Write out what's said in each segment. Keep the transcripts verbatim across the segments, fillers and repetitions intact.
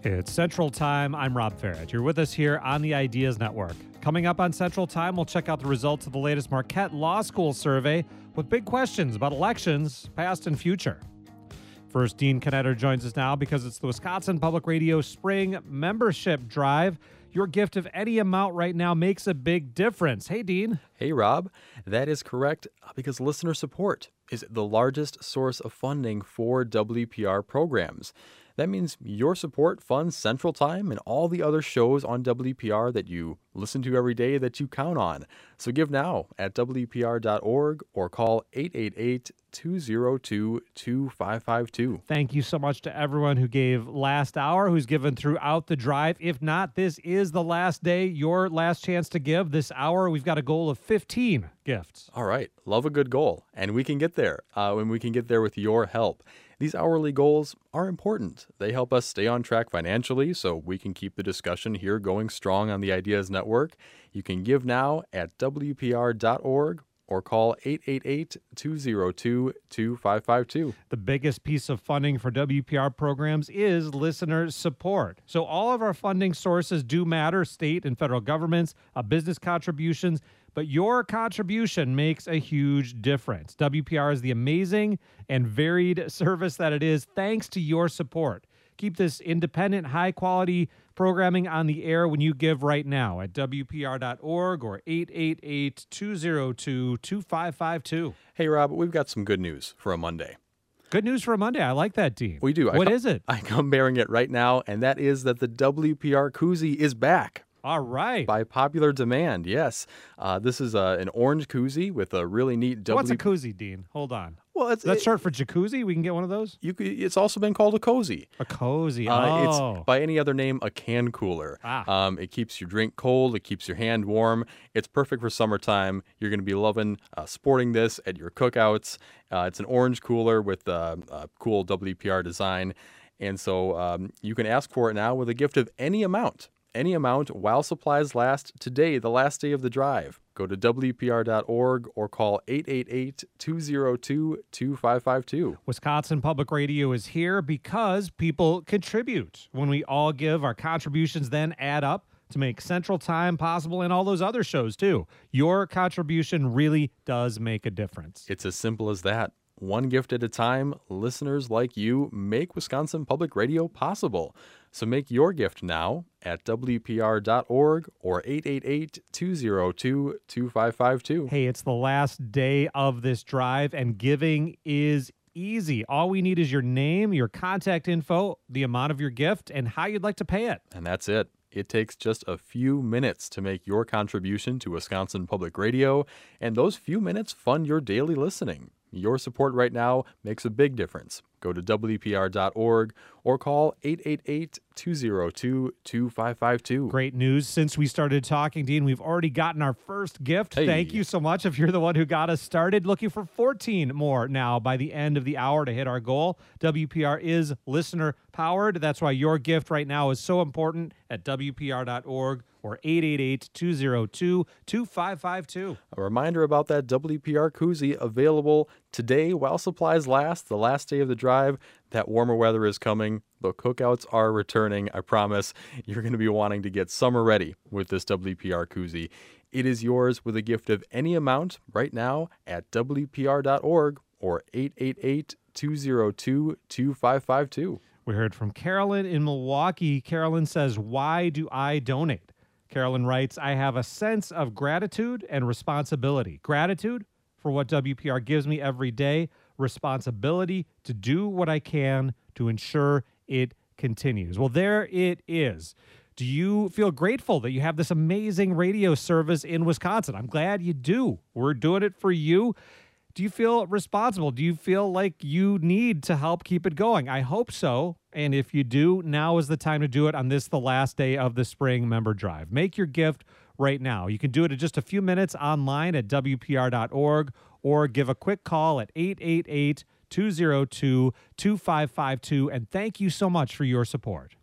It's Central Time. I'm Rob Farrett. You're with us here on the Ideas Network. Coming up on Central Time, we'll check out the results of the latest Marquette Law School survey with big questions about elections, past and future. First, Dean Knetter joins us now because it's the Wisconsin Public Radio Spring Membership Drive. Your gift of any amount right now makes a big difference. Hey, Dean. Hey, Rob. That is correct because listener support is the largest source of funding for W P R programs. That means your support funds Central Time and all the other shows on W P R that you listen to every day that you count on. So give now at W P R dot org or call eight eight eight, two zero two, two five five two. Thank you so much to everyone who gave last hour, who's given throughout the drive. If not, this is the last day, your last chance to give. This hour, we've got a goal of fifteen gifts. All right. Love a good goal. And we can get there. Uh, and we can get there with your help. These hourly goals are important. They help us stay on track financially so we can keep the discussion here going strong on the Ideas Network. You can give now at W P R dot org or call eight eight eight, two zero two, two five five two. The biggest piece of funding for W P R programs is listener support. So all of our funding sources do matter, state and federal governments, uh, business contributions, but your contribution makes a huge difference. W P R is the amazing and varied service that it is thanks to your support. Keep this independent, high-quality programming on the air when you give right now at W P R dot org or eight eight eight, two zero two, two five five two. Hey, Rob, we've got some good news for a Monday. Good news for a Monday. I like that, Dean. We do. What I is it? I come bearing it right now, and that is that the W P R koozie is back. All right. By popular demand, yes. Uh, this is uh, an orange koozie with a really neat W. What's a koozie, Dean? Hold on. Well, it's That's it, short for jacuzzi. We can get one of those. You could, it's also been called a cozy. A cozy. Uh, oh. It's by any other name a can cooler. Ah. Um, it keeps your drink cold. It keeps your hand warm. It's perfect for summertime. You're going to be loving uh, sporting this at your cookouts. Uh, it's an orange cooler with uh, a cool W P R design, and so um, you can ask for it now with a gift of any amount. Any amount while supplies last today, the last day of the drive. Go to W P R dot org or call eight eight eight, two zero two, two five five two. Wisconsin Public Radio is here because people contribute. When we all give, our contributions then add up to make Central Time possible and all those other shows too. Your contribution really does make a difference. It's as simple as that. One gift at a time, listeners like you make Wisconsin Public Radio possible. So make your gift now at W P R dot org or eight eight eight, two zero two, two five five two. Hey, it's the last day of this drive, and giving is easy. All we need is your name, your contact info, the amount of your gift, and how you'd like to pay it. And that's it. It takes just a few minutes to make your contribution to Wisconsin Public Radio, and those few minutes fund your daily listening. Your support right now makes a big difference. Go to W P R dot org or call eight eight eight, two zero two, two five five two. Great news. Since we started talking, Dean, we've already gotten our first gift. Hey. Thank you so much if you're the one who got us started. Looking for fourteen more now by the end of the hour to hit our goal. W P R is listener powered. That's why your gift right now is so important at W P R dot org or eight eight eight, two zero two, two five five two. A reminder about that W P R koozie available today while supplies last, the last day of the drive. That warmer weather is coming. The cookouts are returning. I promise you're going to be wanting to get summer ready with this W P R koozie. It is yours with a gift of any amount right now at W P R dot org or eight eight eight, two zero two, two five five two. We heard from Carolyn in Milwaukee. Carolyn says, "Why do I donate?" Carolyn writes, "I have a sense of gratitude and responsibility. Gratitude for what W P R gives me every day. Responsibility to do what I can to ensure it continues." Well, there it is. Do you feel grateful that you have this amazing radio service in Wisconsin? I'm glad you do. We're doing it for you. Do you feel responsible? Do you feel like you need to help keep it going? I hope so. And if you do, now is the time to do it on this, the last day of the spring member drive. Make your gift right now. You can do it in just a few minutes online at W P R dot org or give a quick call at eight eight eight, two zero two, two five five two. And thank you so much for your support.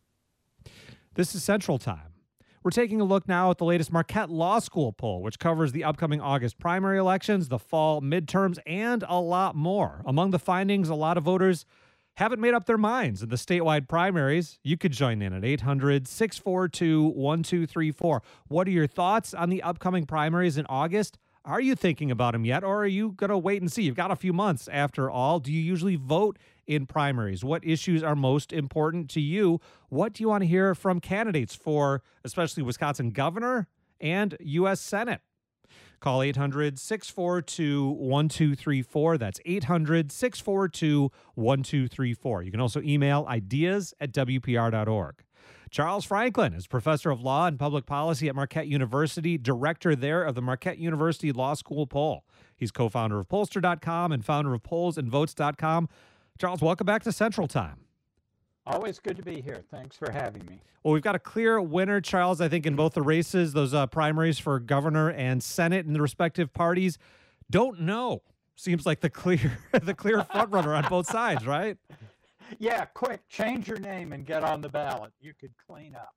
This is Central Time. We're taking a look now at the latest Marquette Law School poll, which covers the upcoming August primary elections, the fall midterms, and a lot more. Among the findings, a lot of voters haven't made up their minds in the statewide primaries, you could join in at eight hundred, six four two, one two three four. What are your thoughts on the upcoming primaries in August? Are you thinking about them yet, or are you going to wait and see? You've got a few months after all. Do you usually vote in primaries? What issues are most important to you? What do you want to hear from candidates for, especially Wisconsin governor and U S Senate? Call eight hundred, six four two, one two three four. That's eight hundred, six four two, one two three four. You can also email ideas at W P R dot org. Charles Franklin is professor of law and public policy at Marquette University, director there of the Marquette University Law School Poll. He's co-founder of pollster dot com and founder of polls and votes dot com. Charles, welcome back to Central Time. Always good to be here. Thanks for having me. Well, we've got a clear winner, Charles, I think, in both the races, those uh, primaries for governor and Senate in the respective parties. Don't know. Seems like the clear the clear front runner on both sides, right? Yeah, quick, change your name and get on the ballot. You could clean up.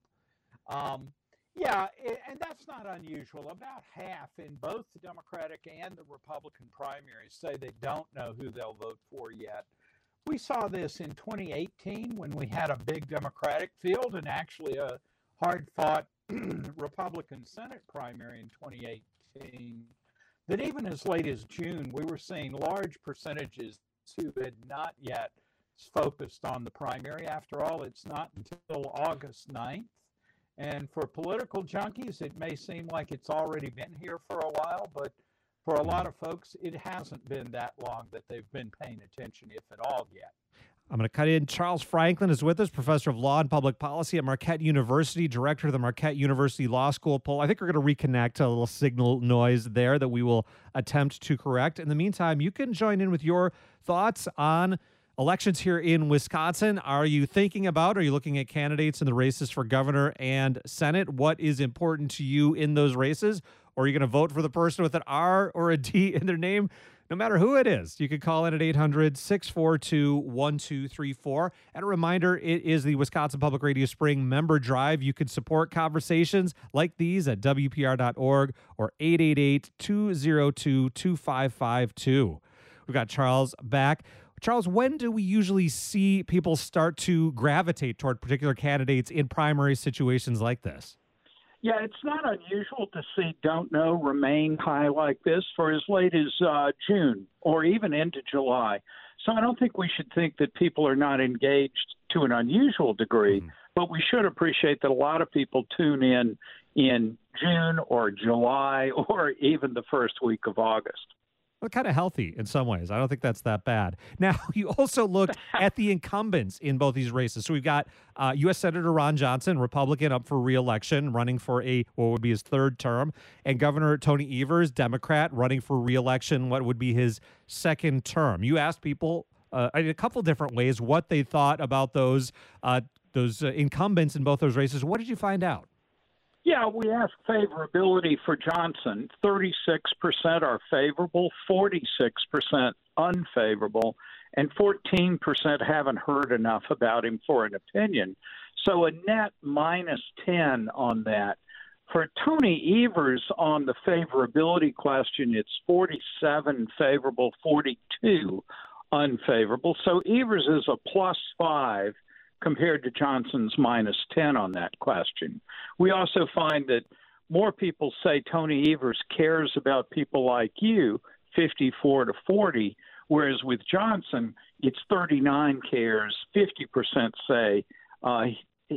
Um, yeah, and that's not unusual. About half in both the Democratic and the Republican primaries say they don't know who they'll vote for yet. We saw this in twenty eighteen when we had a big Democratic field and actually a hard-fought Republican Senate primary in twenty eighteen. That even as late as June, we were seeing large percentages who had not yet focused on the primary. After all, it's not until August ninth. And for political junkies, it may seem like it's already been here for a while, but for a lot of folks, it hasn't been that long that they've been paying attention, if at all, yet. I'm going to cut in. Charles Franklin is with us, professor of law and public policy at Marquette University, director of the Marquette University Law School Poll. I think we're going to reconnect a little signal noise there that we will attempt to correct. In the meantime, you can join in with your thoughts on elections here in Wisconsin. Are you thinking about, are you looking at candidates in the races for governor and Senate? What is important to you in those races? Or are you going to vote for the person with an R or a D in their name? No matter who it is, you can call in at eight hundred, six four two, one two three four. And a reminder, it is the Wisconsin Public Radio Spring Member Drive. You can support conversations like these at W P R dot org or eight eight eight, two oh two, two five five two. We've got Charles back. Charles, when do we usually see people start to gravitate toward particular candidates in primary situations like this? Yeah, it's not unusual to see don't know remain high like this for as late as uh, June or even into July. So I don't think we should think that people are not engaged to an unusual degree, mm-hmm. but we should appreciate that a lot of people tune in in June or July or even the first week of August. Well, kind of healthy in some ways. I don't think that's that bad. Now, you also looked at the incumbents in both these races. So we've got uh, U S Senator Ron Johnson, Republican, up for re-election, running for a what would be his third term, and Governor Tony Evers, Democrat, running for re-election, what would be his second term. You asked people uh, in a couple different ways what they thought about those uh, those uh, incumbents in both those races. What did you find out? Yeah, we asked favorability for Johnson. thirty-six percent are favorable, forty-six percent unfavorable, and fourteen percent haven't heard enough about him for an opinion. So a net minus ten on that. For Tony Evers on the favorability question, it's forty-seven favorable, forty-two unfavorable. So Evers is a plus five compared to Johnson's minus ten on that question. We also find that more people say Tony Evers cares about people like you, fifty-four to forty, whereas with Johnson, it's thirty-nine cares, fifty percent say uh,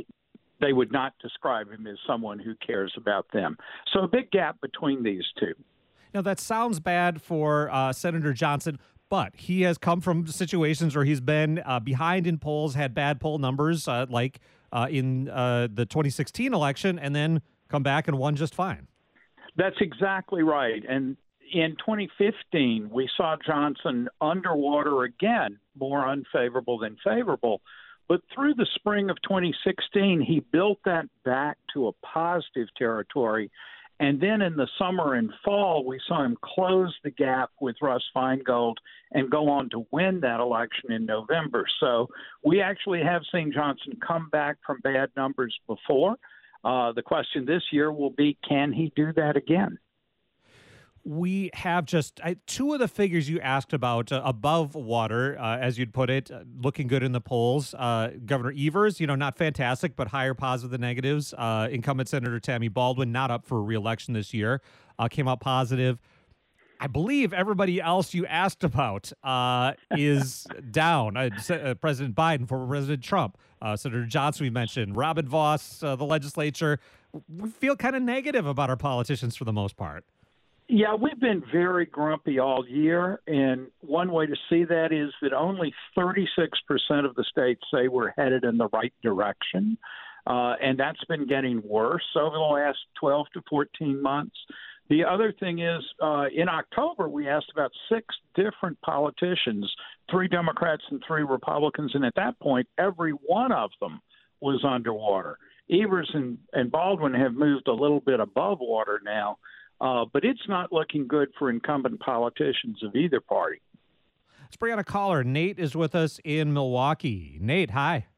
they would not describe him as someone who cares about them. So a big gap between these two. Now, that sounds bad for uh, Senator Johnson, but he has come from situations where he's been uh, behind in polls, had bad poll numbers, uh, like uh, in uh, the twenty sixteen election, and then come back and won just fine. That's exactly right. And in twenty fifteen, we saw Johnson underwater again, more unfavorable than favorable. But through the spring of twenty sixteen, he built that back to a positive territory. And then in the summer and fall, we saw him close the gap with Russ Feingold and go on to win that election in November. So we actually have seen Johnson come back from bad numbers before. Uh, the question this year will be, can he do that again? We have just I, two of the figures you asked about uh, above water, uh, as you'd put it, uh, looking good in the polls. Uh, Governor Evers, you know, not fantastic, but higher positive than negatives. Uh, incumbent Senator Tammy Baldwin, not up for re-election this year, uh, came out positive. I believe everybody else you asked about uh, is down. Uh, uh, President Biden, former President Trump, uh, Senator Johnson, we mentioned, Robin Voss, uh, the legislature. We feel kind of negative about our politicians for the most part. Yeah, we've been very grumpy all year, and one way to see that is that only thirty-six percent of the states say we're headed in the right direction, uh, and that's been getting worse over the last twelve to fourteen months. The other thing is, uh, in October, we asked about six different politicians, three Democrats and three Republicans, and at that point, every one of them was underwater. Evers and, and Baldwin have moved a little bit above water now. Uh, but it's not looking good for incumbent politicians of either party. Let's bring on a caller. Nate is with us in Milwaukee. Nate, hi.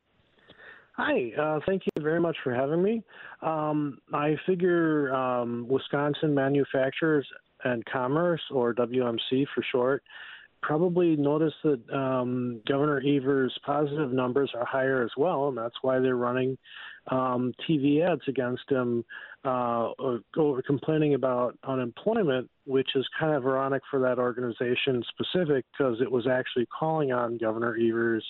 Hi. Uh, thank you very much for having me. Um, I figure um, Wisconsin Manufacturers and Commerce, or W M C for short, probably noticed that um, Governor Evers' positive numbers are higher as well, and that's why they're running um, T V ads against him, uh, over complaining about unemployment, which is kind of ironic for that organization specific because it was actually calling on Governor Evers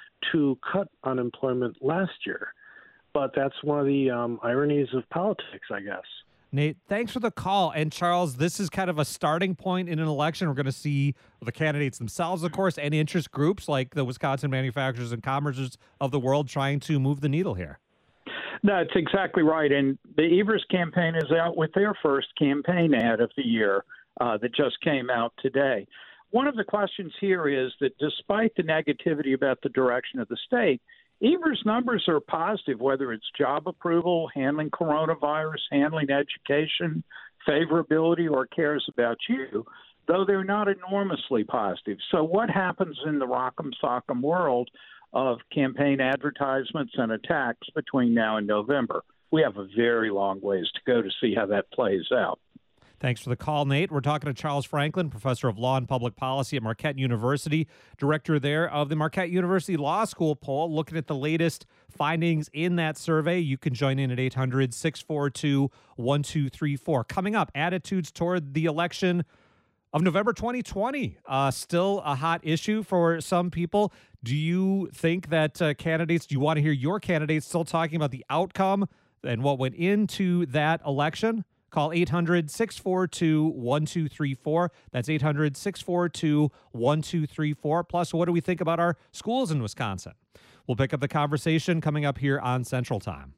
to cut unemployment last year. But that's one of the um, ironies of politics, I guess. Nate, thanks for the call. And Charles, this is kind of a starting point in an election. We're going to see the candidates themselves, of course, and interest groups like the Wisconsin Manufacturers and Commerce of the world trying to move the needle here. No, that's exactly right. And the Evers campaign is out with their first campaign ad of the year uh, that just came out today. One of the questions here is that despite the negativity about the direction of the state, Evers' numbers are positive, whether it's job approval, handling coronavirus, handling education, favorability, or cares about you, though they're not enormously positive. So what happens in the rock'em sock'em world of campaign advertisements and attacks between now and November? We have a very long ways to go to see how that plays out. Thanks for the call, Nate. We're talking to Charles Franklin, professor of law and public policy at Marquette University, director there of the Marquette University Law School poll, looking at the latest findings in that survey. You can join in at eight hundred, six four two, one two three four. Coming up, attitudes toward the election of November twenty twenty. Uh, still a hot issue for some people. Do you think that uh, candidates, do you want to hear your candidates still talking about the outcome and what went into that election? Call eight hundred, six four two, one two three four. That's eight hundred, six four two, one two three four. Plus, what do we think about our schools in Wisconsin? We'll pick up the conversation coming up here on Central Time.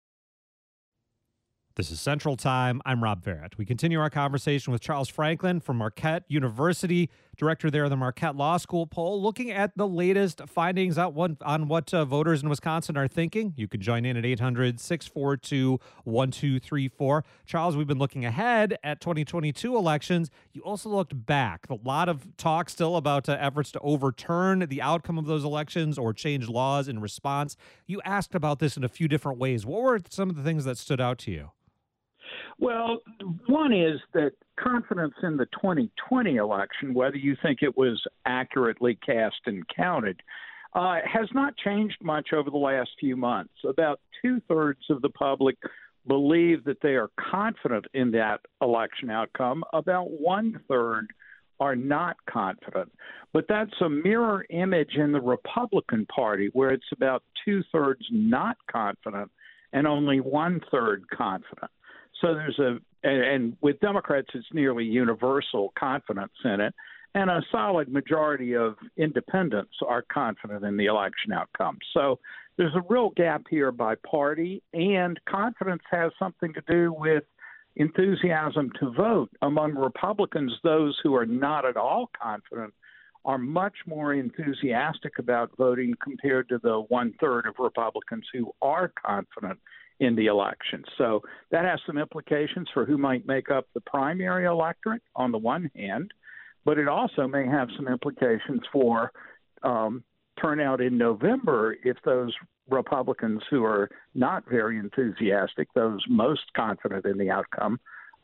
This is Central Time. I'm Rob Barrett. We continue our conversation with Charles Franklin from Marquette University, director there of the Marquette Law School poll, looking at the latest findings out one, on what uh, voters in Wisconsin are thinking. You can join in at eight hundred, six four two, one two three four. Charles, we've been looking ahead at twenty twenty-two elections. You also looked back. A lot of talk still about uh, efforts to overturn the outcome of those elections or change laws in response. You asked about this in a few different ways. What were some of the things that stood out to you? Well, one is that confidence in the twenty twenty election, whether you think it was accurately cast and counted, uh, has not changed much over the last few months. About two-thirds of the public believe that they are confident in that election outcome. About one-third are not confident. But that's a mirror image in the Republican Party, where it's about two-thirds not confident and only one-third confident. So there's a, and with Democrats, it's nearly universal confidence in it, and a solid majority of independents are confident in the election outcome. So there's a real gap here by party, and confidence has something to do with enthusiasm to vote. Among Republicans, those who are not at all confident are much more enthusiastic about voting compared to the one-third of Republicans who are confident in the election. So that has some implications for who might make up the primary electorate on the one hand, but it also may have some implications for um, turnout in November if those Republicans who are not very enthusiastic, those most confident in the outcome,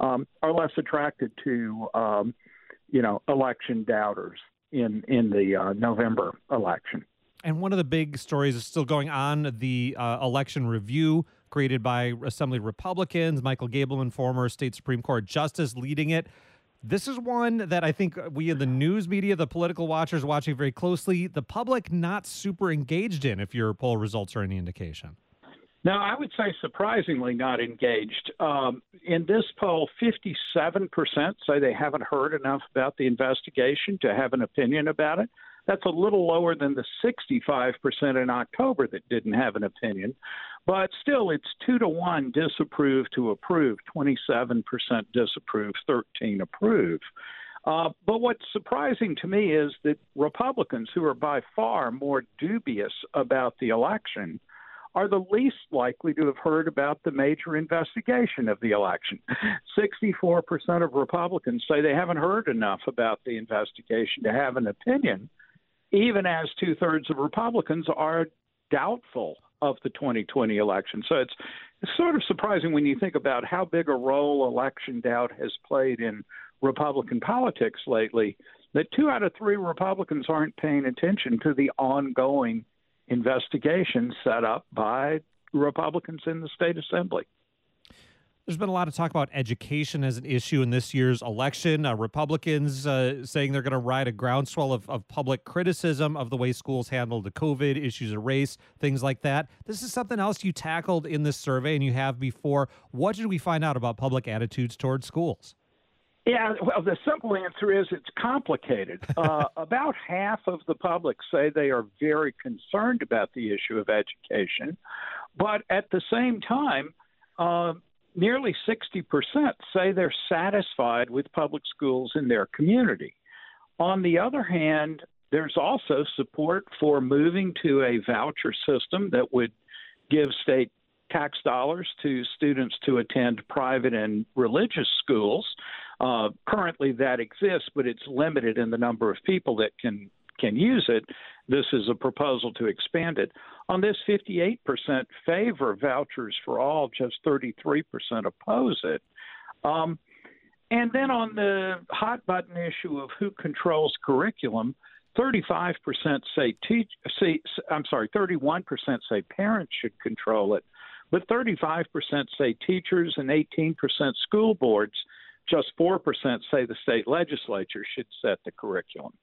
um, are less attracted to, um, you know, election doubters in in the uh, November election. And one of the big stories is still going on, the uh, election review created by Assembly Republicans, Michael Gableman, former state Supreme Court justice, leading it. This is one that I think we in the news media, the political watchers watching very closely, the public not super engaged in, if your poll results are any indication. Now, I would say surprisingly not engaged. Um, in this poll, fifty-seven percent say they haven't heard enough about the investigation to have an opinion about it. That's a little lower than the sixty-five percent in October that didn't have an opinion. But still, it's two to one disapprove to approve, twenty-seven percent disapprove, thirteen approve. Uh, but what's surprising to me is that Republicans, who are by far more dubious about the election, are the least likely to have heard about the major investigation of the election. sixty-four percent of Republicans say they haven't heard enough about the investigation to have an opinion, even as two-thirds of Republicans are doubtful of the twenty twenty election. So it's, it's sort of surprising when you think about how big a role election doubt has played in Republican politics lately, that two out of three Republicans aren't paying attention to the ongoing investigation set up by Republicans in the state assembly. There's been a lot of talk about education as an issue in this year's election. Uh, Republicans uh, saying they're going to ride a groundswell of, of public criticism of the way schools handled the COVID, issues of race, things like that. This is something else you tackled in this survey, and you have before. What did we find out about public attitudes towards schools? Yeah, well, the simple answer is it's complicated. Uh, about half of the public say they are very concerned about the issue of education, but at the same time, uh, nearly sixty percent say they're satisfied with public schools in their community. On the other hand, there's also support for moving to a voucher system that would give state tax dollars to students to attend private and religious schools. Uh, currently that exists, but it's limited in the number of people that can can use it. This is a proposal to expand it. On this, fifty-eight percent favor vouchers for all, just thirty-three percent oppose it. Um, and then on the hot button issue of who controls curriculum, thirty-five percent say teach. Say, I'm sorry, thirty-one percent say parents should control it, but thirty-five percent say teachers and eighteen percent school boards. Just four percent say the state legislature should set the curriculum.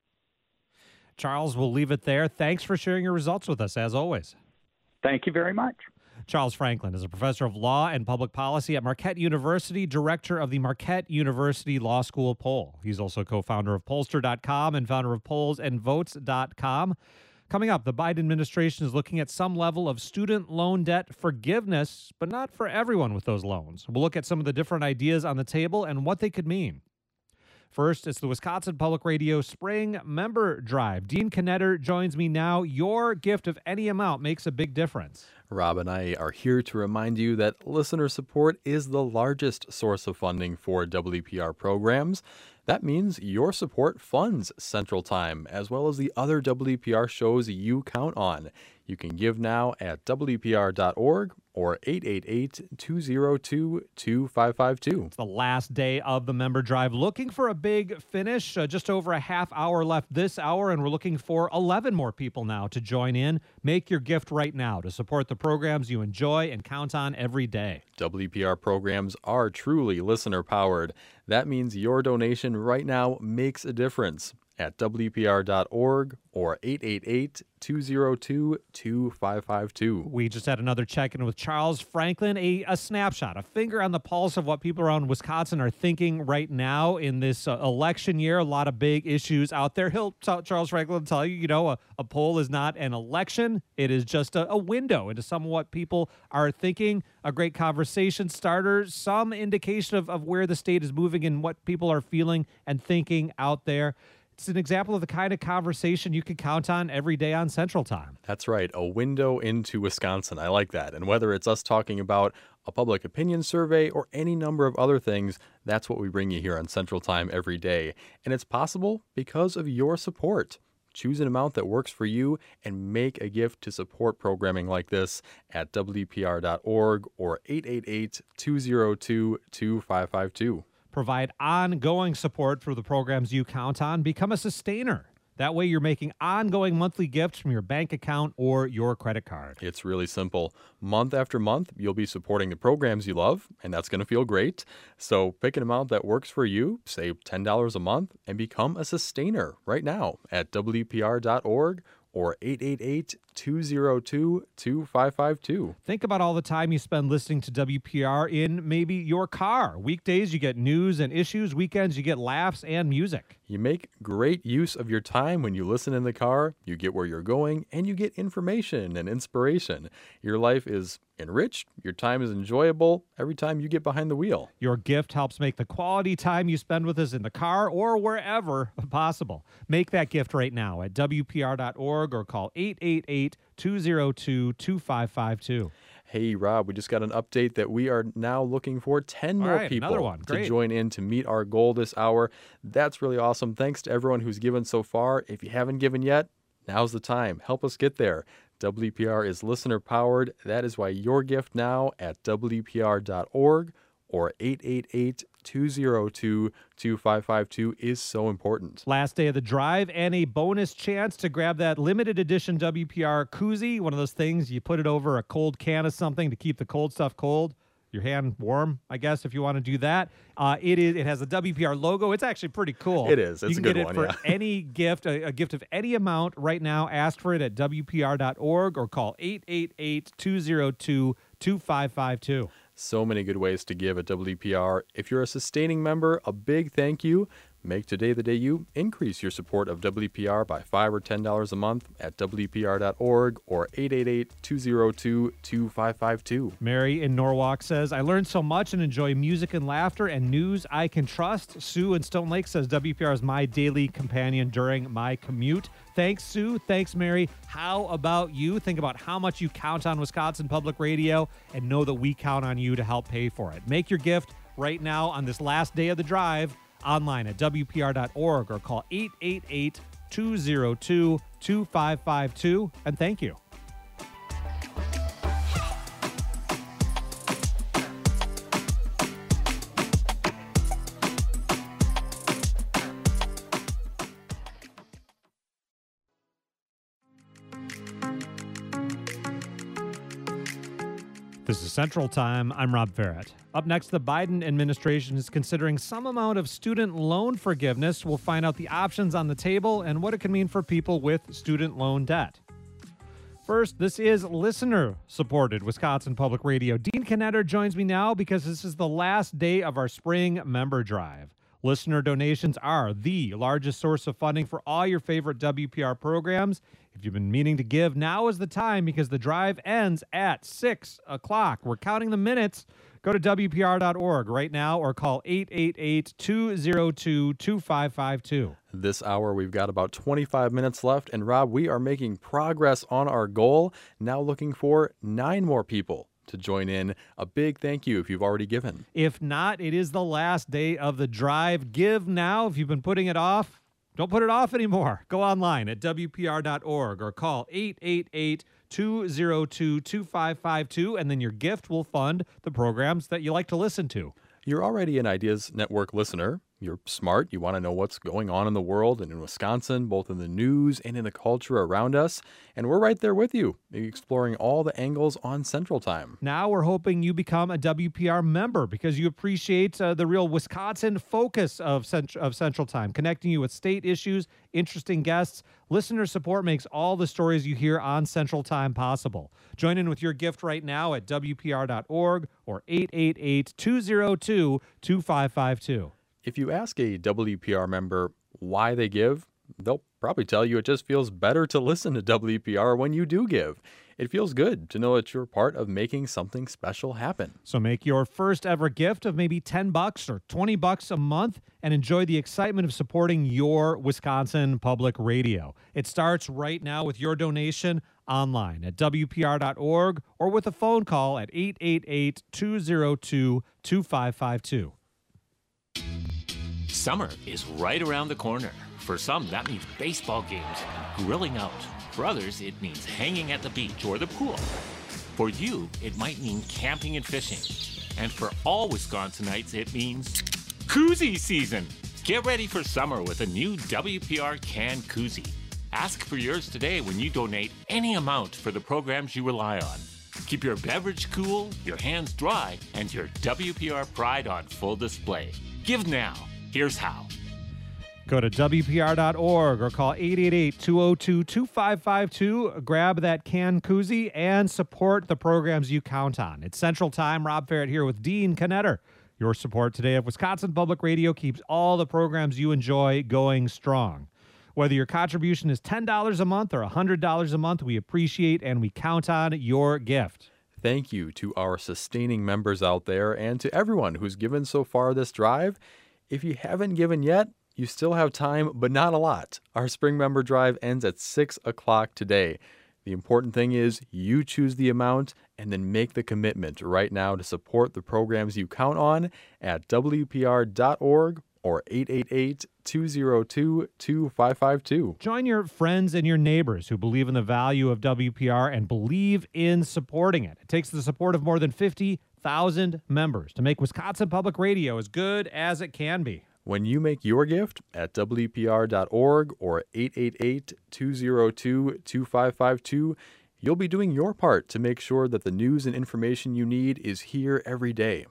Charles, we'll leave it there. Thanks for sharing your results with us, as always. Thank you very much. Charles Franklin is a professor of law and public policy at Marquette University, director of the Marquette University Law School Poll. He's also co-founder of pollster dot com and founder of polls and votes dot com. Coming up, the Biden administration is looking at some level of student loan debt forgiveness, but not for everyone with those loans. We'll look at some of the different ideas on the table and what they could mean. First, it's the Wisconsin Public Radio Spring Member Drive. Dean Knetter joins me now. Your gift of any amount makes a big difference. Rob and I are here to remind you that listener support is the largest source of funding for W P R programs. That means your support funds Central Time, as well as the other W P R shows you count on. You can give now at W P R dot org or eight eight eight, two zero two, two five five two. It's the last day of the member drive. Looking for a big finish. Uh, just over a half hour left this hour, and we're looking for eleven more people now to join in. Make your gift right now to support the programs you enjoy and count on every day. W P R programs are truly listener-powered. That means your donation right now makes a difference at W P R dot org or eight eight eight, two zero two, two five five two. We just had another check-in with Charles Franklin, a, a snapshot, a finger on the pulse of what people around Wisconsin are thinking right now in this uh, election year. A lot of big issues out there. He'll t- Charles Franklin tell you, you know, a, a poll is not an election. It is just a, a window into some of what people are thinking. A great conversation starter, some indication of, of where the state is moving and what people are feeling and thinking out there. It's an example of the kind of conversation you can count on every day on Central Time. That's right, a window into Wisconsin. I like that. And whether it's us talking about a public opinion survey or any number of other things, that's what we bring you here on Central Time every day. And it's possible because of your support. Choose an amount that works for you and make a gift to support programming like this at W P R dot org or eight eight eight, two zero two, two five five two. Provide ongoing support for the programs you count on. Become a sustainer. That way you're making ongoing monthly gifts from your bank account or your credit card. It's really simple. Month after month, you'll be supporting the programs you love, and that's going to feel great. So pick an amount that works for you, save ten dollars a month, and become a sustainer right now at W P R dot org or eight eight eight, two zero two, two five five two. Think about all the time you spend listening to W P R in maybe your car. Weekdays, you get news and issues. Weekends, you get laughs and music. You make great use of your time when you listen in the car. You get where you're going, and you get information and inspiration. Your life is enriched. Your time is enjoyable every time you get behind the wheel. Your gift helps make the quality time you spend with us in the car or wherever possible. Make that gift right now at W P R dot org or call eight eight eight, two zero two, two five five two. Hey, Rob, we just got an update that we are now looking for ten All more right, people another one. to Great. join in to meet our goal this hour. That's really awesome. Thanks to everyone who's given so far. If you haven't given yet, now's the time. Help us get there. W P R is listener powered. That is why your gift now at W P R dot org or eight eight eight, two zero two, two five five two is so important. Last day of the drive and a bonus chance to grab that limited edition W P R koozie, one of those things you put it over a cold can of something to keep the cold stuff cold. Your hand warm, I guess, if you want to do that. Uh, it is. It has a W P R logo. It's actually pretty cool. It is. It's you can a good get one, it for yeah. any gift, a, a gift of any amount right now. Ask for it at W P R dot org or call eight eight eight, two zero two, two five five two. So many good ways to give at W P R. If you're a sustaining member, a big thank you. Make today the day you increase your support of W P R by five dollars or ten dollars a month at W P R dot org or eight eight eight, two zero two, two five five two. Mary in Norwalk says, I learned so much and enjoy music and laughter and news I can trust. Sue in Stone Lake says, W P R is my daily companion during my commute. Thanks, Sue. Thanks, Mary. How about you? Think about how much you count on Wisconsin Public Radio and know that we count on you to help pay for it. Make your gift right now on this last day of the drive online at W P R dot org or call eight eight eight, two zero two, two five five two. And thank you. This is Central Time. I'm Rob Farrett. Up next, the Biden administration is considering some amount of student loan forgiveness. We'll find out the options on the table and what it can mean for people with student loan debt. First, this is listener-supported Wisconsin Public Radio. Dean Knetter joins me now because this is the last day of our spring member drive. Listener donations are the largest source of funding for all your favorite W P R programs. If you've been meaning to give, now is the time because the drive ends at six o'clock. We're counting the minutes. Go to W P R dot org right now or call eight eight eight, two zero two, two five five two. This hour, we've got about twenty-five minutes left. And Rob, we are making progress on our goal. Now looking for nine more people to join in. A big thank you if you've already given. If not, it is the last day of the drive. Give now if you've been putting it off. Don't put it off anymore. Go online at W P R dot org or call eight eight eight, two zero two, two five five two, and then your gift will fund the programs that you like to listen to. You're already an Ideas Network listener. You're smart. You want to know what's going on in the world and in Wisconsin, both in the news and in the culture around us. And we're right there with you, exploring all the angles on Central Time. Now we're hoping you become a W P R member because you appreciate uh, the real Wisconsin focus of, cent- of Central Time, connecting you with state issues, interesting guests. Listener support makes all the stories you hear on Central Time possible. Join in with your gift right now at W P R dot org or eight eight eight, two zero two, two five five two. If you ask a W P R member why they give, they'll probably tell you it just feels better to listen to W P R when you do give. It feels good to know that you're part of making something special happen. So make your first ever gift of maybe ten bucks or twenty bucks a month and enjoy the excitement of supporting your Wisconsin Public Radio. It starts right now with your donation online at W P R dot org or with a phone call at eight eight eight, two zero two, two five five two. Summer is right around the corner. For some, that means baseball games and grilling out. For others, it means hanging at the beach or the pool. For you, it might mean camping and fishing. And for all Wisconsinites, it means koozie season. Get ready for summer with a new W P R can koozie. Ask for yours today when you donate any amount for the programs you rely on. Keep your beverage cool, your hands dry, and your W P R pride on full display. Give now. Here's how. Go to W P R dot org or call eight eight eight, two oh two, two five five two. Grab that can koozie and support the programs you count on. It's Central Time. Rob Ferret here with Dean Knetter. Your support today of Wisconsin Public Radio keeps all the programs you enjoy going strong. Whether your contribution is ten dollars a month or one hundred dollars a month, we appreciate and we count on your gift. Thank you to our sustaining members out there and to everyone who's given so far this drive. If you haven't given yet, you still have time, but not a lot. Our spring member drive ends at six o'clock today. The important thing is you choose the amount and then make the commitment right now to support the programs you count on at W P R dot org or eight eight eight, two oh two, two five five two. Join your friends and your neighbors who believe in the value of W P R and believe in supporting it. It takes the support of more than fifty thousand members to make Wisconsin Public Radio as good as it can be. When you make your gift at W P R dot org or eight eight eight, two oh two, two five five two, you'll be doing your part to make sure that the news and information you need is here every day.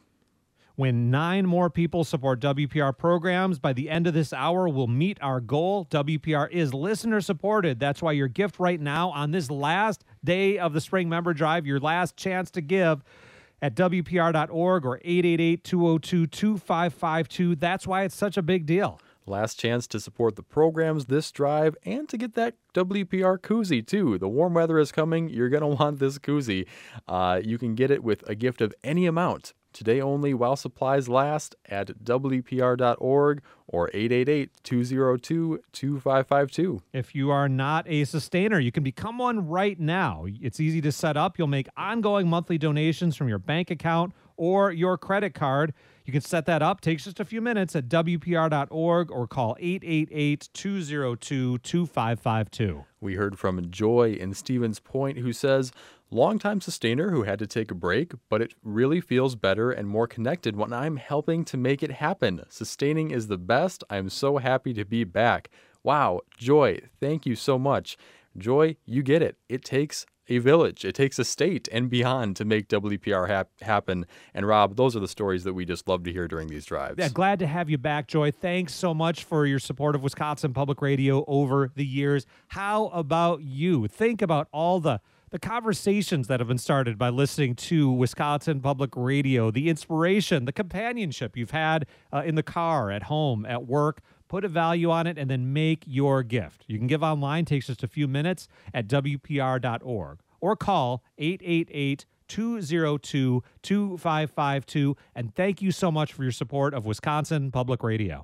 When nine more people support W P R programs by the end of this hour, we'll meet our goal. W P R is listener supported. That's why your gift right now on this last day of the spring member drive, your last chance to give, at W P R dot org or eight eight eight, two oh two, two five five two. That's why it's such a big deal. Last chance to support the programs this drive and to get that W P R koozie, too. The warm weather is coming. You're going to want this koozie. Uh, you can get it with a gift of any amount. Today only while supplies last at W P R dot org or eight eight eight, two oh two, two five five two. If you are not a sustainer, you can become one right now. It's easy to set up. You'll make ongoing monthly donations from your bank account or your credit card. You can set that up. Takes just a few minutes at W P R dot org or call eight eight eight, two oh two, two five five two. We heard from Joy in Stevens Point, who says, longtime sustainer who had to take a break, but it really feels better and more connected when I'm helping to make it happen. Sustaining is the best. I'm so happy to be back. Wow, Joy, thank you so much. Joy, you get it. It takes a village. It takes a state and beyond to make W P R hap- happen. And Rob, those are the stories that we just love to hear during these drives. Yeah, glad to have you back, Joy. Thanks so much for your support of Wisconsin Public Radio over the years. How about you? Think about all the the conversations that have been started by listening to Wisconsin Public Radio, the inspiration, the companionship you've had uh, in the car, at home, at work. Put a value on it and then make your gift. You can give online, takes just a few minutes at W P R dot org or call eight eight eight, two oh two, two five five two. And thank you so much for your support of Wisconsin Public Radio.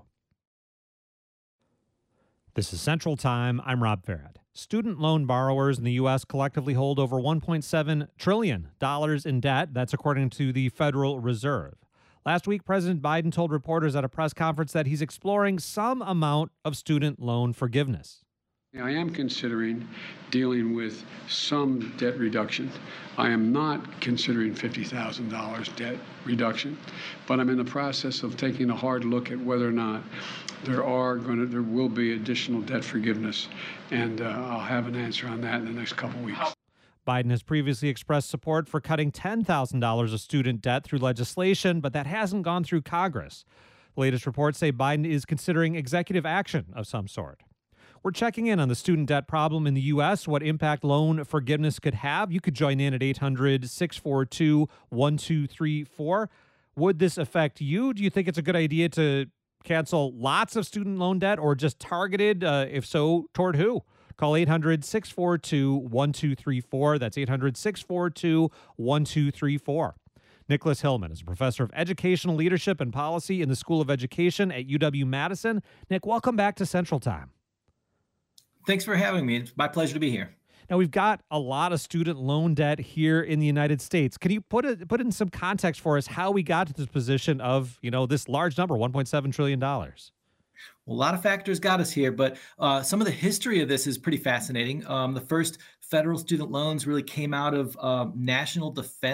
This is Central Time. I'm Rob Ferret. Student loan borrowers in the U S collectively hold over one point seven trillion dollars in debt. That's according to the Federal Reserve. Last week, President Biden told reporters at a press conference that he's exploring some amount of student loan forgiveness. I am considering dealing with some debt reduction. I am not considering fifty thousand dollars debt reduction, but I'm in the process of taking a hard look at whether or not there are going to, there will be additional debt forgiveness, and uh, I'll have an answer on that in the next couple weeks. Biden has previously expressed support for cutting ten thousand dollars of student debt through legislation, but that hasn't gone through Congress. The latest reports say Biden is considering executive action of some sort. We're checking in on the student debt problem in the U S, what impact loan forgiveness could have. You could join in at eight hundred, six four two, one two three four. Would this affect you? Do you think it's a good idea to cancel lots of student loan debt or just targeted? Uh, if so, toward who? Call eight hundred, six four two, one two three four. That's eight hundred, six four two, one two three four. Nicholas Hillman is a professor of educational leadership and policy in the School of Education at U W-Madison. Nick, welcome back to Central Time. Thanks for having me. It's my pleasure to be here. Now, we've got a lot of student loan debt here in the United States. Can you put it put in some context for us how we got to this position of, you know, this large number, one point seven trillion dollars? Well, a lot of factors got us here, but uh, some of the history of this is pretty fascinating. Um, the first federal student loans really came out of uh, national defense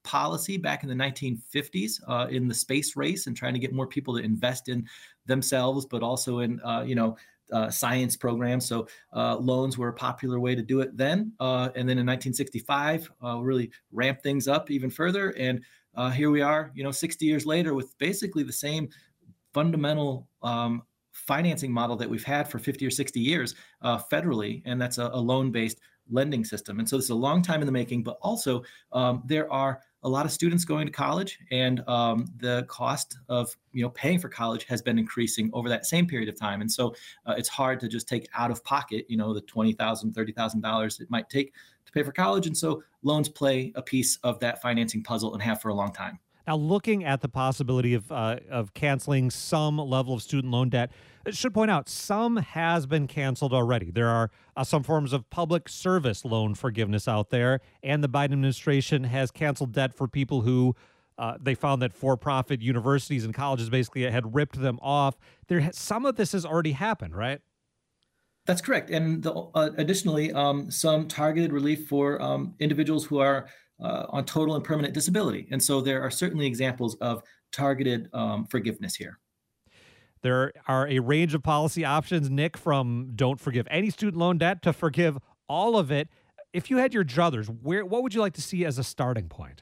policy back in the nineteen fifties uh, in the space race and trying to get more people to invest in themselves, but also in, uh, you know, uh, science programs. So uh, loans were a popular way to do it then. Uh, and then in nineteen sixty-five, uh, really ramped things up even further. And uh, here we are, you know, sixty years later with basically the same fundamental um, financing model that we've had for fifty or sixty years uh, federally, and that's a, a loan-based lending system. And so this is a long time in the making, but also um, there are a lot of students going to college, and um, the cost of you know paying for college has been increasing over that same period of time. And so uh, it's hard to just take out of pocket, you know, the twenty thousand dollars, thirty thousand dollars it might take to pay for college. And so loans play a piece of that financing puzzle and have for a long time. Now, looking at the possibility of uh, of canceling some level of student loan debt, I should point out some has been canceled already. There are uh, some forms of public service loan forgiveness out there, and the Biden administration has canceled debt for people who uh, they found that for-profit universities and colleges basically had ripped them off. There, has, some of this has already happened, right? That's correct. And the, uh, additionally, um, some targeted relief for um, individuals who are Uh, on total and permanent disability. And so there are certainly examples of targeted um, forgiveness here. There are a range of policy options, Nick, from don't forgive any student loan debt to forgive all of it. If you had your druthers, where what would you like to see as a starting point?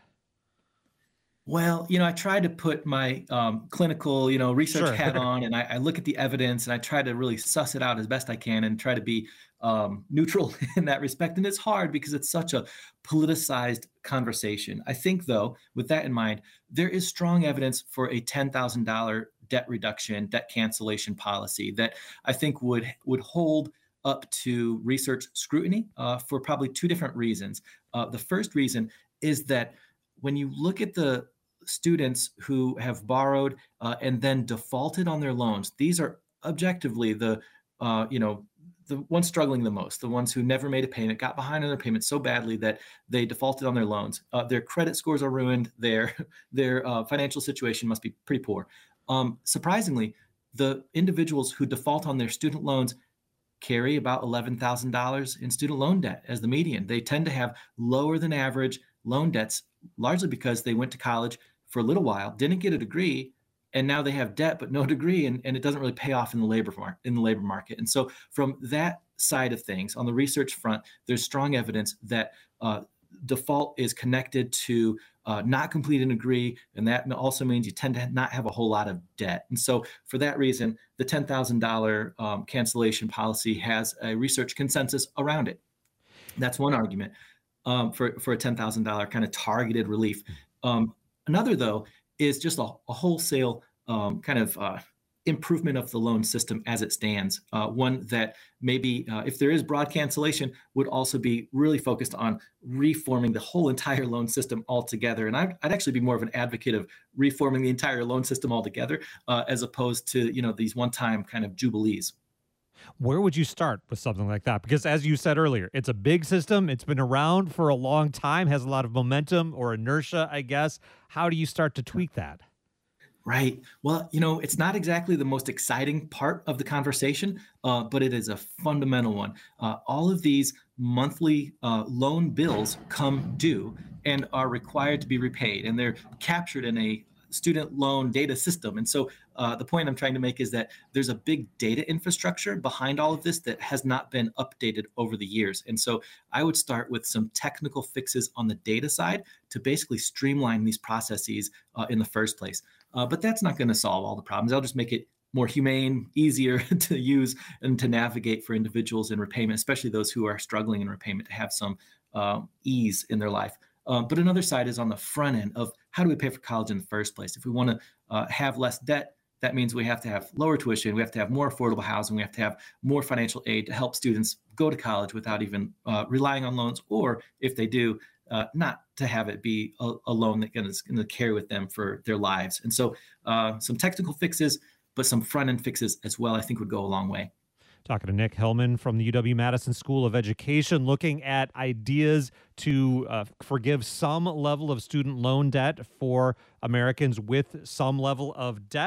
Well, you know, I try to put my um, clinical, you know, research Sure. hat on, and I, I look at the evidence, and I try to really suss it out as best I can, and try to be um, neutral in that respect. And it's hard because it's such a politicized conversation. I think, though, with that in mind, there is strong evidence for a ten thousand dollars debt reduction, debt cancellation policy that I think would would hold up to research scrutiny uh, for probably two different reasons. Uh, the first reason is that when you look at the students who have borrowed uh, and then defaulted on their loans, these are objectively the, uh, you know, the ones struggling the most, the ones who never made a payment, got behind on their payments so badly that they defaulted on their loans. Uh, their credit scores are ruined. Their their uh, financial situation must be pretty poor. Um, surprisingly, the individuals who default on their student loans carry about eleven thousand dollars in student loan debt as the median. They tend to have lower than average loan debts, largely because they went to college for a little while, didn't get a degree, and now they have debt but no degree, and, and it doesn't really pay off in the labor mar- in the labor market. And so from that side of things, on the research front, there's strong evidence that uh, default is connected to uh, not completing a degree, and that also means you tend to not have a whole lot of debt. And so for that reason, the ten thousand dollars um, cancellation policy has a research consensus around it. That's one argument um, for, for a ten thousand dollars kind of targeted relief. Um, Another, though, is just a, a wholesale um, kind of uh, improvement of the loan system as it stands. Uh, one that maybe, uh, if there is broad cancellation, would also be really focused on reforming the whole entire loan system altogether. And I'd, I'd actually be more of an advocate of reforming the entire loan system altogether, uh, as opposed to, you know, these one-time kind of jubilees. Where would you start with something like that? Because as you said earlier, it's a big system. It's been around for a long time, has a lot of momentum or inertia, I guess. How do you start to tweak that? Right. Well, you know, it's not exactly the most exciting part of the conversation, uh, but it is a fundamental one. Uh, all of these monthly uh, loan bills come due and are required to be repaid, and they're captured in a student loan data system. And so uh, the point I'm trying to make is that there's a big data infrastructure behind all of this that has not been updated over the years. And so I would start with some technical fixes on the data side to basically streamline these processes uh, in the first place. Uh, but that's not going to solve all the problems. I'll just make it more humane, easier to use and to navigate for individuals in repayment, especially those who are struggling in repayment, to have some uh, ease in their life. Um, but another side is on the front end of how do we pay for college in the first place? If we want to uh, have less debt, that means we have to have lower tuition, we have to have more affordable housing, we have to have more financial aid to help students go to college without even uh, relying on loans, or if they do, uh, not to have it be a, a loan that is going to carry with them for their lives. And so uh, some technical fixes, but some front-end fixes as well, I think would go a long way. Talking to Nick Hillman from the U W-Madison School of Education, looking at ideas to uh, forgive some level of student loan debt for Americans with some level of debt.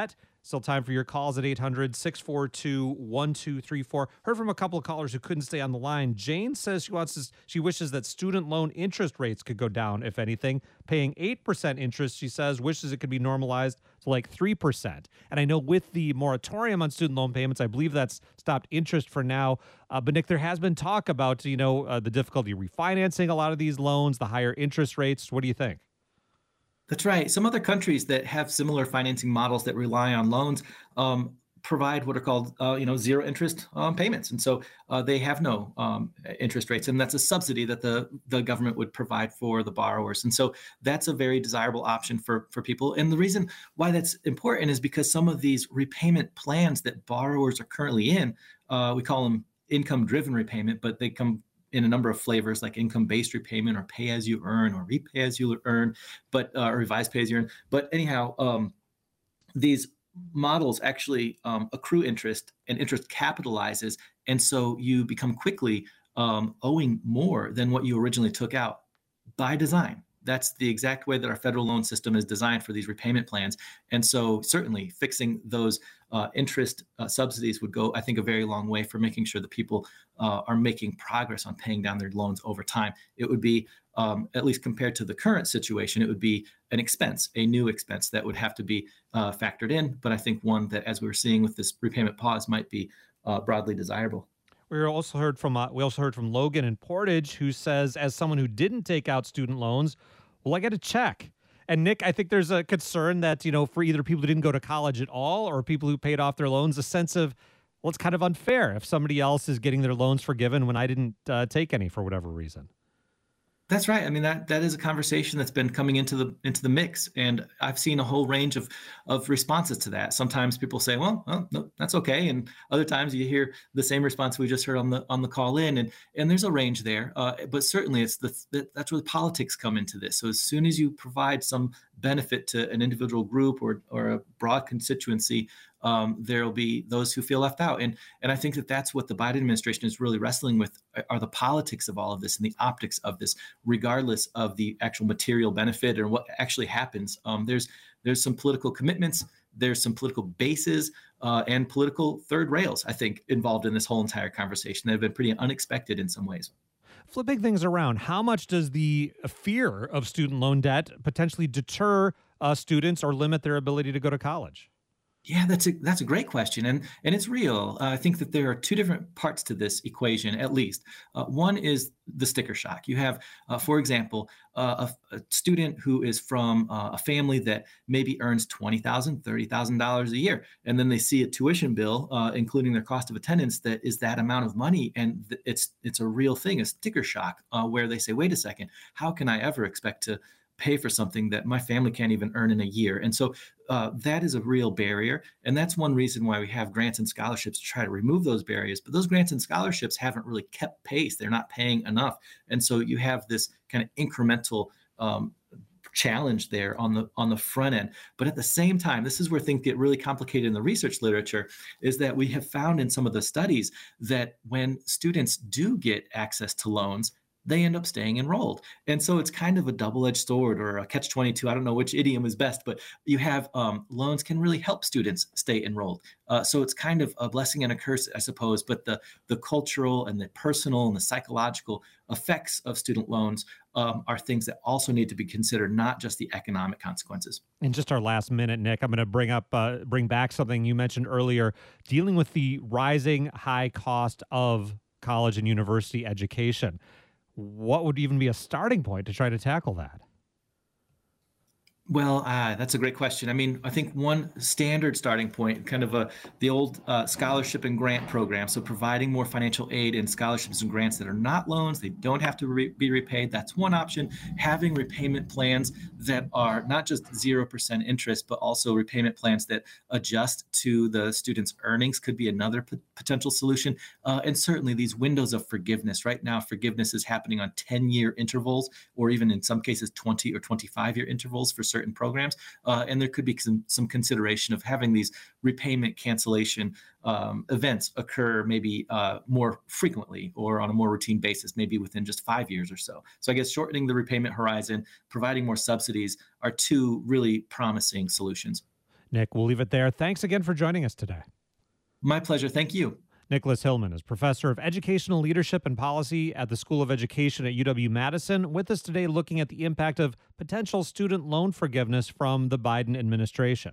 Still time for your calls at eight hundred, six four two, one two three four. Heard from a couple of callers who couldn't stay on the line. Jane says she wants to, she wishes that student loan interest rates could go down, if anything. Paying eight percent interest, she says, wishes it could be normalized to like three percent. And I know with the moratorium on student loan payments, I believe that's stopped interest for now. Uh, but Nick, there has been talk about, you know, uh, the difficulty refinancing a lot of these loans, the higher interest rates. What do you think? That's right. Some other countries that have similar financing models that rely on loans um, provide what are called, uh, you know, zero interest um, payments, and so uh, they have no um, interest rates, and that's a subsidy that the the government would provide for the borrowers, and so that's a very desirable option for for people. And the reason why that's important is because some of these repayment plans that borrowers are currently in, uh, we call them income-driven repayment, but they come in a number of flavors like income-based repayment or pay-as-you-earn or repay-as-you-earn, but uh, or revised pay-as-you-earn. But anyhow, um, these models actually um, accrue interest, and interest capitalizes, and so you become quickly um, owing more than what you originally took out by design. That's the exact way that our federal loan system is designed for these repayment plans. And so certainly fixing those uh, interest uh, subsidies would go, I think, a very long way for making sure that people uh, are making progress on paying down their loans over time. It would be, um, at least compared to the current situation, it would be an expense, a new expense that would have to be uh, factored in. But I think one that, as we were seeing with this repayment pause, might be uh, broadly desirable. We also heard from uh, we also heard from Logan in Portage, who says, as someone who didn't take out student loans, well, I got a check. And Nick, I think there's a concern that, you know, for either people who didn't go to college at all or people who paid off their loans, a sense of, well, it's kind of unfair if somebody else is getting their loans forgiven when I didn't uh, take any for whatever reason. That's right. I mean, that that is a conversation that's been coming into the into the mix, and I've seen a whole range of of responses to that. Sometimes people say, "Well, well no, that's okay," and other times you hear the same response we just heard on the on the call in, and and there's a range there. Uh, but certainly, it's the, the that's where the politics come into this. So as soon as you provide some benefit to an individual group or or a broad constituency, um, there will be those who feel left out. And and I think that that's what the Biden administration is really wrestling with, are the politics of all of this and the optics of this, regardless of the actual material benefit or what actually happens. Um, there's there's some political commitments, there's some political bases uh, and political third rails, I think, involved in this whole entire conversation that have been pretty unexpected in some ways. Flipping things around, how much does the fear of student loan debt potentially deter uh, students or limit their ability to go to college? Yeah, that's a that's a great question, and and it's real. Uh, I think that there are two different parts to this equation, at least. Uh, one is the sticker shock. You have, uh, for example, uh, a, a student who is from uh, a family that maybe earns twenty thousand dollars, thirty thousand dollars a year, and then they see a tuition bill, uh, including their cost of attendance, that is that amount of money, and th- it's it's a real thing, a sticker shock, uh, where they say, wait a second, how can I ever expect to pay for something that my family can't even earn in a year? And so uh, that is a real barrier. And that's one reason why we have grants and scholarships to try to remove those barriers. But those grants and scholarships haven't really kept pace. They're not paying enough. And so you have this kind of incremental um, challenge there on the on the front end. But at the same time, this is where things get really complicated in the research literature, is that we have found in some of the studies that when students do get access to loans, they end up staying enrolled. And so it's kind of a double-edged sword, or a catch twenty-two. I don't know which idiom is best, but you have um, loans can really help students stay enrolled. Uh, so it's kind of a blessing and a curse, I suppose. But the the cultural and the personal and the psychological effects of student loans um, are things that also need to be considered, not just the economic consequences. In just our last minute, Nick, I'm going to bring up, uh, bring back something you mentioned earlier, dealing with the rising high cost of college and university education. What would even be a starting point to try to tackle that? Well, uh, that's a great question. I mean, I think one standard starting point, kind of a the old uh, scholarship and grant program. So providing more financial aid and scholarships and grants that are not loans, they don't have to re- be repaid. That's one option. Having repayment plans that are not just zero percent interest, but also repayment plans that adjust to the student's earnings could be another p- potential solution. Uh, and certainly these windows of forgiveness. Right now, forgiveness is happening on ten-year intervals, or even in some cases twenty or twenty-five-year intervals for certain programs. Uh, and there could be some, some consideration of having these repayment cancellation um, events occur maybe uh, more frequently or on a more routine basis, maybe within just five years or so. So I guess shortening the repayment horizon, providing more subsidies are two really promising solutions. Nick, we'll leave it there. Thanks again for joining us today. My pleasure. Thank you. Nicholas Hillman is professor of educational leadership and policy at the School of Education at U W-Madison, with us today looking at the impact of potential student loan forgiveness from the Biden administration.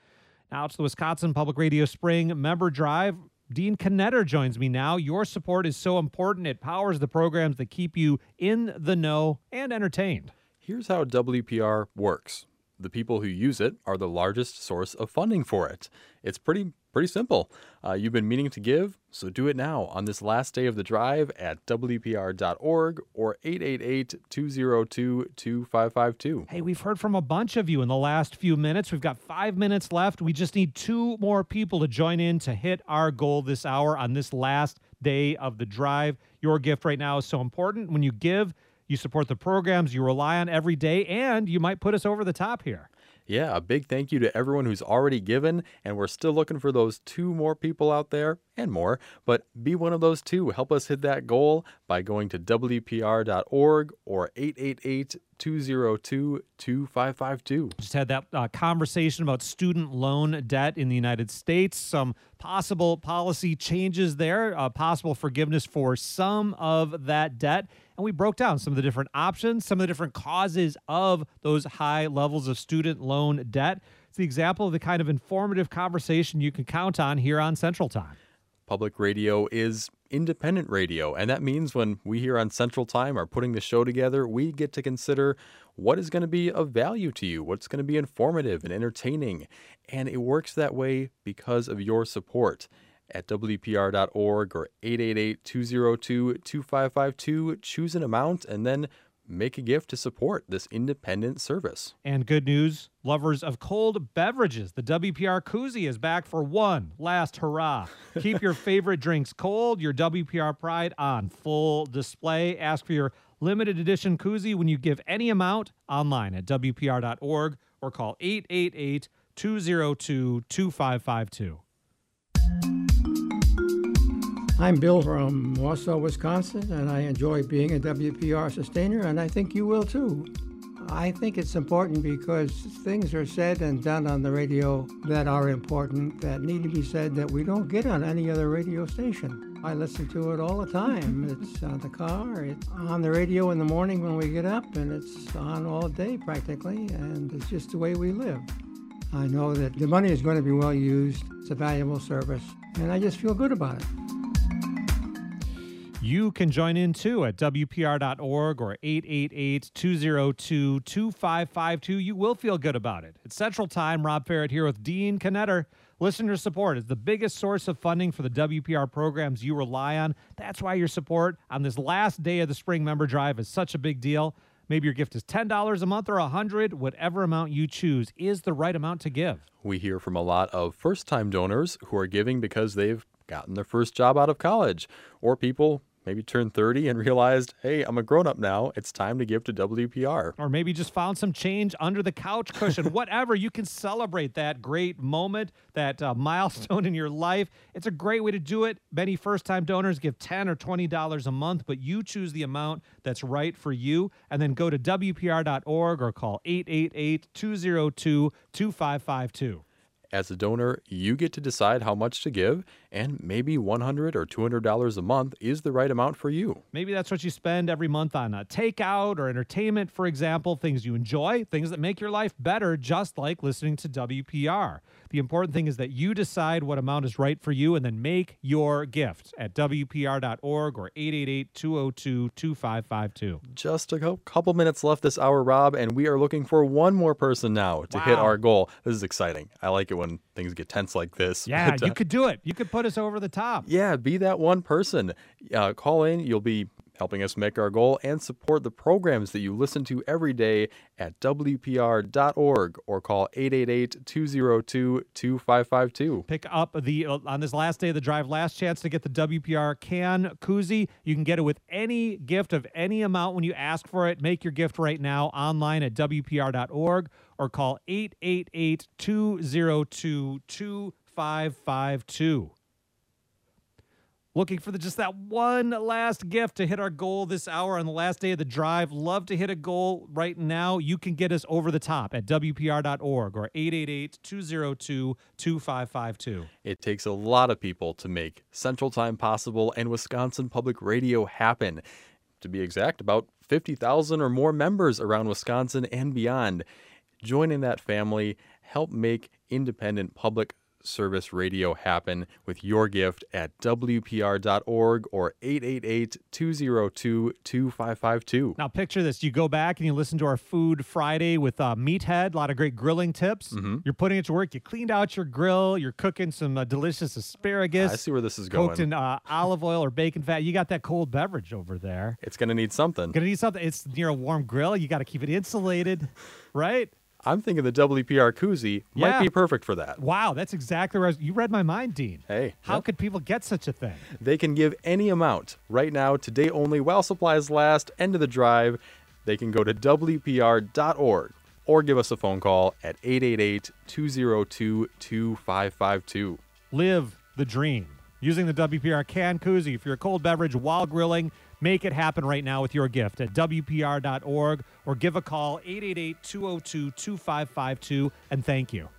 Now it's the Wisconsin Public Radio Spring Member Drive. Dean Knetter joins me now. Your support is so important. It powers the programs that keep you in the know and entertained. Here's how W P R works. The people who use it are the largest source of funding for it. It's pretty pretty simple. Uh, you've been meaning to give, so do it now on this last day of the drive at W P R dot org or eight eight eight, two oh two, two five five two. Hey, we've heard from a bunch of you in the last few minutes. We've got five minutes left. We just need two more people to join in to hit our goal this hour on this last day of the drive. Your gift right now is so important. When you give, you support the programs you rely on every day, and you might put us over the top here. Yeah, a big thank you to everyone who's already given, and we're still looking for those two more people out there and more, but be one of those two. Help us hit that goal by going to W P R dot org or eight eight eight, two oh two, two five five two. Just had that uh, conversation about student loan debt in the United States, some possible policy changes there, uh, possible forgiveness for some of that debt. And we broke down some of the different options, some of the different causes of those high levels of student loan debt. It's the example of the kind of informative conversation you can count on here on Central Time. Public radio is independent radio, and that means when we here on Central Time are putting the show together, we get to consider what is going to be of value to you, what's going to be informative and entertaining, and it works that way because of your support. At W P R dot org or eight eight eight, two oh two, two five five two, choose an amount and then make a gift to support this independent service. And good news, lovers of cold beverages, the W P R Koozie is back for one last hurrah. Keep your favorite drinks cold, your W P R pride on full display. Ask for your limited edition koozie when you give any amount online at W P R dot org or call eight eight eight, two oh two, two five five two. I'm Bill from Warsaw, Wisconsin, and I enjoy being a W P R sustainer, and I think you will too. I think it's important because things are said and done on the radio that are important, that need to be said, that we don't get on any other radio station. I listen to it all the time. It's on the car, it's on the radio in the morning when we get up, and it's on all day practically, and it's just the way we live. I know that the money is going to be well used. It's a valuable service, and I just feel good about it. You can join in too at W P R dot org or eight eight eight, two oh two, two five five two. You will feel good about it. It's Central Time. Rob Ferret here with Dean Knetter. Listener support is the biggest source of funding for the W P R programs you rely on. That's why your support on this last day of the Spring Member Drive is such a big deal. Maybe your gift is ten dollars a month or one hundred dollars. Whatever amount you choose is the right amount to give. We hear from a lot of first-time donors who are giving because they've gotten their first job out of college, or people maybe turned thirty and realized, hey, I'm a grown-up now. It's time to give to W P R. Or maybe just found some change under the couch cushion. Whatever, you can celebrate that great moment, that uh, milestone in your life. It's a great way to do it. Many first-time donors give ten dollars or twenty dollars a month, but you choose the amount that's right for you. And then go to W P R dot org or call eight eight eight, two oh two, two five five two. As a donor, you get to decide how much to give, and maybe one hundred dollars or two hundred dollars a month is the right amount for you. Maybe that's what you spend every month on a takeout or entertainment, for example, things you enjoy, things that make your life better, just like listening to W P R. The important thing is that you decide what amount is right for you and then make your gift at W P R dot org or eight eight eight, two oh two, two five five two. Just a couple minutes left this hour, Rob, and we are looking for one more person now to Wow. hit our goal. This is exciting. I like it when things get tense like this. Yeah, But, uh, you could do it. You could put us over the top. Yeah, be that one person. Uh, call in. You'll be helping us make our goal and support the programs that you listen to every day at W P R dot org or call eight eight eight, two oh two, two five five two. Pick up the, uh, on this last day of the drive, last chance to get the W P R can koozie. You can get it with any gift of any amount when you ask for it. Make your gift right now online at W P R dot org or call eight eight eight, two oh two, two five five two. Looking for the, just that one last gift to hit our goal this hour on the last day of the drive. Love to hit a goal right now. You can get us over the top at W P R dot org or eight eight eight, two oh two, two five five two. It takes a lot of people to make Central Time possible and Wisconsin Public Radio happen. To be exact, about fifty thousand or more members around Wisconsin and beyond. Join in that family. Help make independent public service radio happen with your gift at W P R dot org or eight eight eight, two oh two, two five five two. Now picture this. You go back and you listen to our Food Friday with uh, Meathead, a lot of great grilling tips. Mm-hmm. You're putting it to work. You cleaned out your grill. You're cooking some uh, delicious asparagus. I see where this is Cooked going. in uh, olive oil or bacon fat. You got that cold beverage over there. It's going to need something. Gonna need something. It's near a warm grill. You got to keep it insulated, right? I'm thinking the W P R koozie might Yeah. be perfect for that. Wow, that's exactly where I was. You read my mind, Dean. Hey. How yep. could people get such a thing? They can give any amount right now, today only, while supplies last, end of the drive. They can go to W P R dot org or give us a phone call at eight eight eight, two oh two, two five five two. Live the dream. Using the W P R can koozie for your cold beverage while grilling. Make it happen right now with your gift at W P R dot org or give a call eight eight eight, two oh two, two five five two and thank you.